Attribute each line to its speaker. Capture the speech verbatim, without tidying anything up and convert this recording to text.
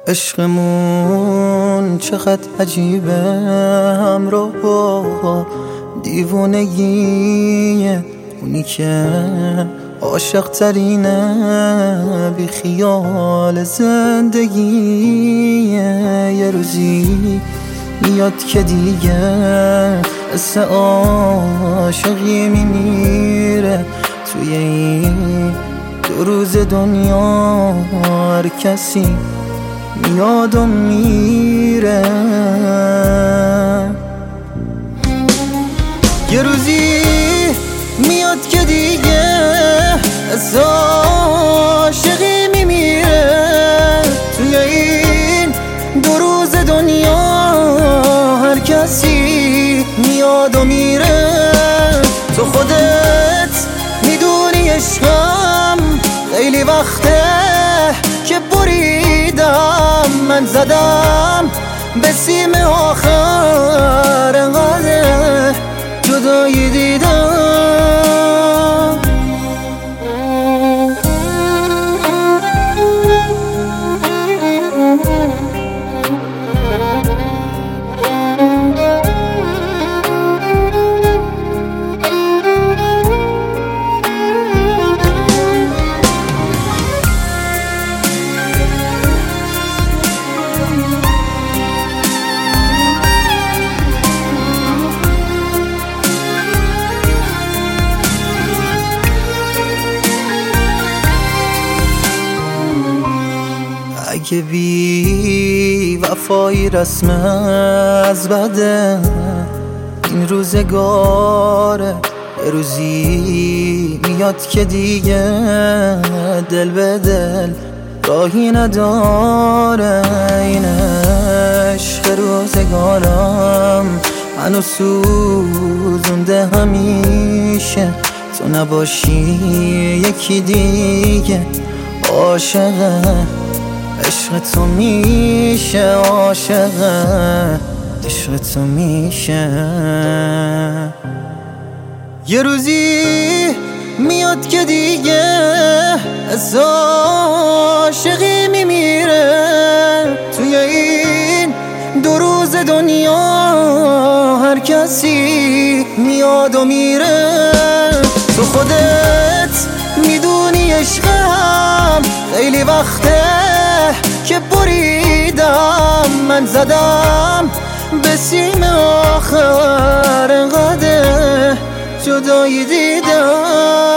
Speaker 1: عشقمون چقدر عجیبه، همراه با دیوونگیه. اونی که عاشق ترینه بی خیال زندگیه. یه روزی میاد که دیگه حس عاشقی میمیره. توی این دو روز دنیا هر کسی میاد و میره. یه روزی میاد که دیگه از عاشقی میمیره. توی این دو روز دنیا هر کسی میاد و میره. تو خودت میدونی عشقم خیلی وقته که بریدم، من زدم به سیم آخر، انقدر جدایی دیدم. اگه بی وفایی رسم از بده این روزگاره، یه روزی میاد که دیگه دل به دل راهی نداره. این عشق روزگارم منو سوزونده همیشه. تو نباشی یکی دیگه عاشقه عشق تو میشه، عاشقه عشق تو میشه. یه روزی میاد که دیگه از عاشقی میمیره. توی این دو روز دنیا هر کسی میاد و میره. تو خودت میدونی عشقم خیلی وقته که بریدم، من زدم به سیم آخر، انقدر جدایی دیدم.